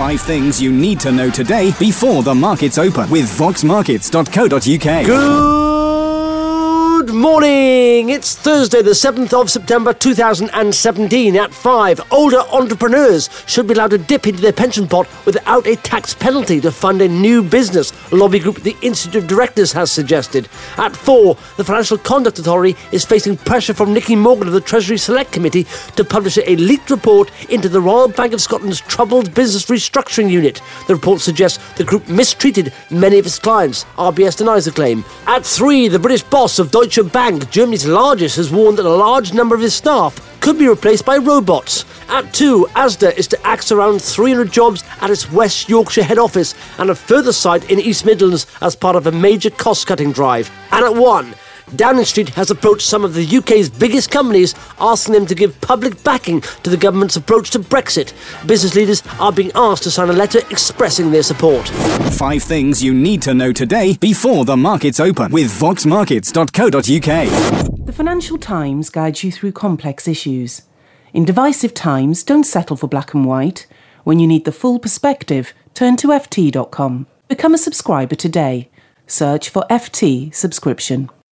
5 things you need to know today before the markets open with voxmarkets.co.uk. Good morning! It's Thursday, the 7th of September 2017 at 5. Older entrepreneurs should be allowed to dip into their pension pot without a tax penalty to fund a new business, a lobby group the Institute of Directors has suggested. At 4, the Financial Conduct Authority is facing pressure from Nicky Morgan of the Treasury Select Committee to publish a leaked report into the Royal Bank of Scotland's troubled business restructuring unit. The report suggests the group mistreated many of its clients. RBS denies the claim. At 3, the British boss of Deutsche Bank, Germany's largest, has warned that a large number of his staff could be replaced by robots. At 2, Asda is to axe around 300 jobs at its West Yorkshire head office and a further site in East Midlands as part of a major cost-cutting drive. And at 1, Downing Street has approached some of the UK's biggest companies, asking them to give public backing to the government's approach to Brexit. Business leaders are being asked to sign a letter expressing their support. 5 things you need to know today before the markets open with voxmarkets.co.uk. The Financial Times guides you through complex issues. In divisive times, don't settle for black and white. When you need the full perspective, turn to ft.com. Become a subscriber today. Search for FT subscription.